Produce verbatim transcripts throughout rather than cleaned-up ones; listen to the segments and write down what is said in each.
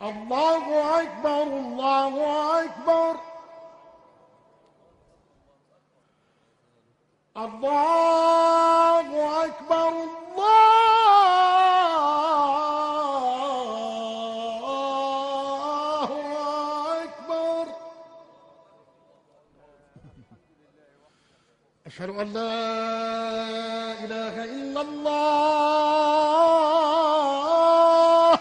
الله أكبر الله أكبر الله أكبر الله أكبر. أشهد أن لا إله إلا الله.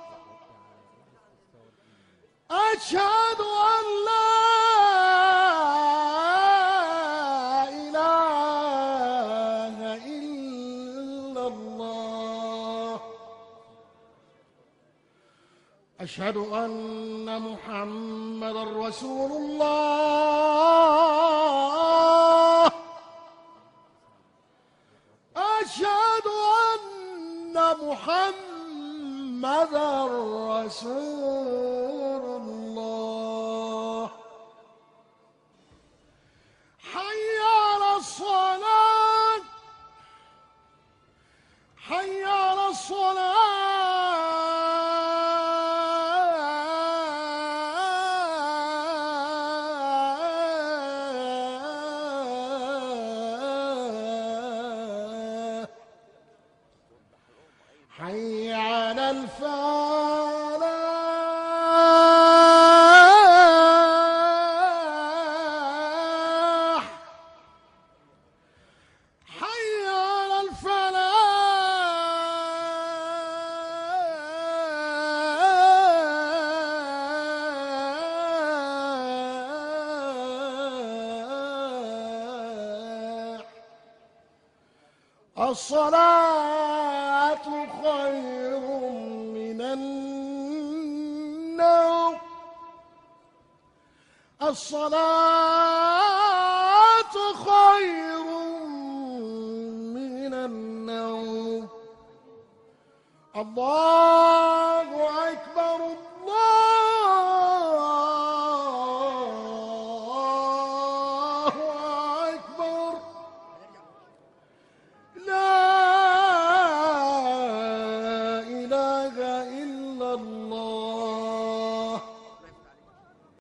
أشهد أن لا إله إلا الله. أشهد أن محمدًا رسول الله. أشهد أن محمدًا رسول الله. حي على الصلاة حي على الصلاة. حي على الفلاح. حي على الفلاح. الصلاة خير من النوم. الصلاة خير من النوم. الله